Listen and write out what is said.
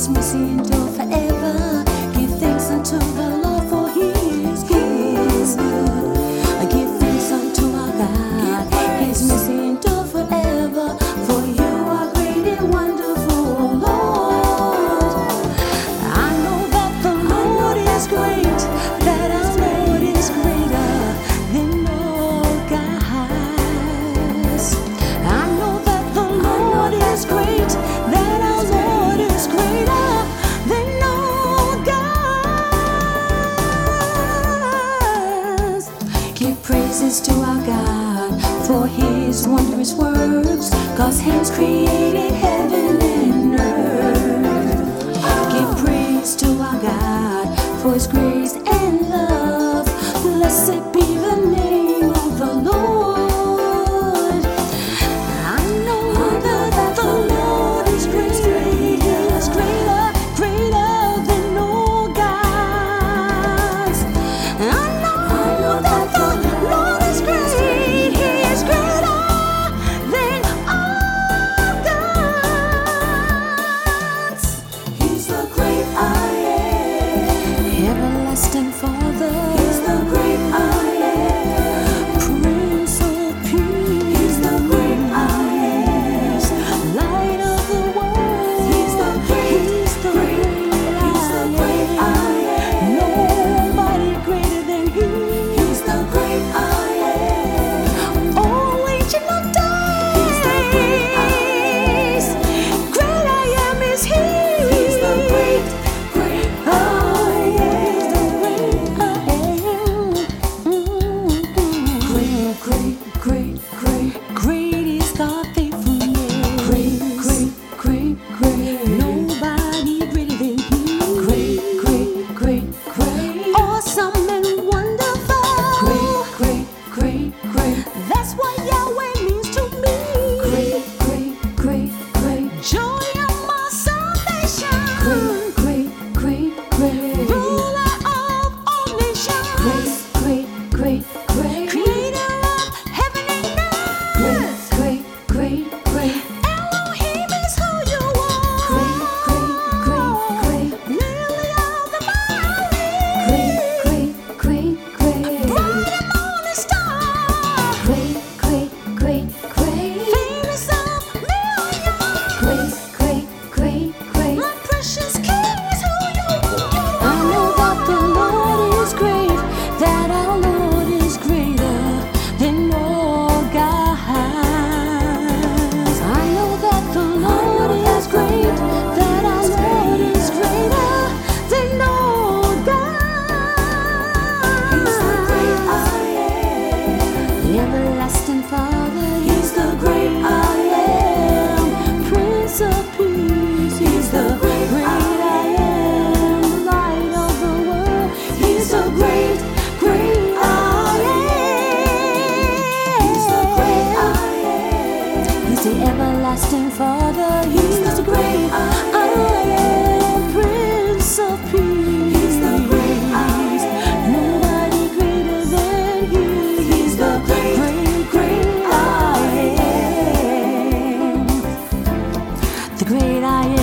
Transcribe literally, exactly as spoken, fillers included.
His mercy endure forever. Give thanks unto the Lord, for He is good. Give thanks unto our God. His mercy endure forever. For you are great and wonderful, Lord. I know that the Lord is great, that our Lord is greater than all gods. I know that the Lord is great, that our Lord is greater than all gods. Give praises to our God for His wondrous works. God's hands created heaven and earth. Give praise to our God for His grace and love. Blessed be the name of the Lord. I know that the Lord is great. He is greater, greater than all gods. I know that the Lord is great. He is greater than all gods. He's the great I am, everlasting Father. He's the great I am, Prince of Peace. He's the great I am, Light of the world. He's the great, He's the great, He's the great I am. Nobody greater than He. He's the great I am. Oh, ancient of days. He's the great I am. Great I am is He. He's the great, great I am. Great, great, great, great, great is God faithfulness. Great, great, great, great. Nobody greater than He. Great, great, great, great. Awesome and wonderful. Great, great, great, great. That's what Yahweh means to me. Great, great, great, great. Joy of my salvation. Great, great, great, great. Ruler of all nations. Great, great, great, great. Creator of heaven and earth. Great, great, great, great. Elohim is who you are. Great, great, great, great. Lily of the valley. Great, great, great, great. Bright and morning star. Great, great, great, great. Fairest of millions. Great, great, great, great. My precious King is who you are. I know that the Lord is great, that our Lord is greater than all gods. I know that the Lord is great, that our Lord is greater than all gods. He's the great I am, the everlasting Father. He's the great I am, Prince of Peace. He's the great I am, Light of the world. He's the great, great I am. He's the great I am. He's the everlasting Father. He's the great I am, Prince of Peace. He's the great I am. Nobody greater than He. He's the great, great, great I am. The great I am.